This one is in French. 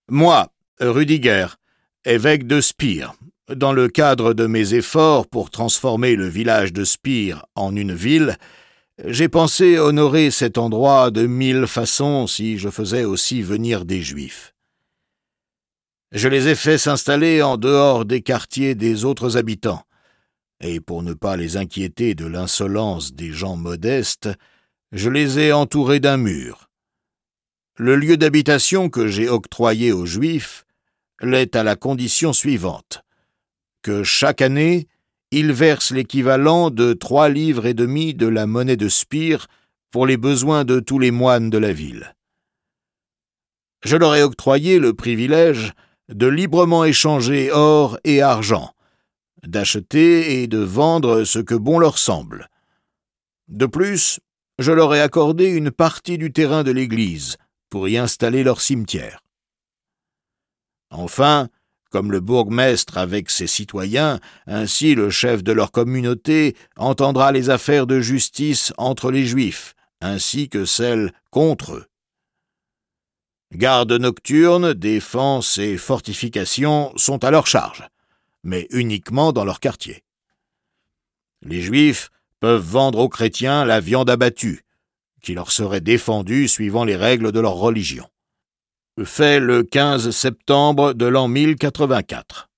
Moi, Rudiger, évêque de Spire, dans le cadre de mes efforts pour transformer le village de Spire en une ville, j'ai pensé honorer cet endroit de 1000 façons si je faisais aussi venir des Juifs. Je les ai fait s'installer en dehors des quartiers des autres habitants, et pour ne pas les inquiéter de l'insolence des gens modestes, je les ai entourés d'un mur. Le lieu d'habitation que j'ai octroyé aux Juifs l'est à la condition suivante, que chaque année, ils versent l'équivalent de 3,5 livres de la monnaie de Spire pour les besoins de tous les moines de la ville. Je leur ai octroyé le privilège de librement échanger or et argent, d'acheter et de vendre ce que bon leur semble. De plus, je leur ai accordé une partie du terrain de l'église pour y installer leur cimetière. Enfin, comme le bourgmestre avec ses citoyens, ainsi le chef de leur communauté entendra les affaires de justice entre les Juifs, ainsi que celles contre eux. Gardes nocturnes, défense et fortifications sont à leur charge, mais uniquement dans leur quartier. Les Juifs peuvent vendre aux chrétiens la viande abattue, qui leur serait défendue suivant les règles de leur religion. Fait le 15 septembre de l'an 1084.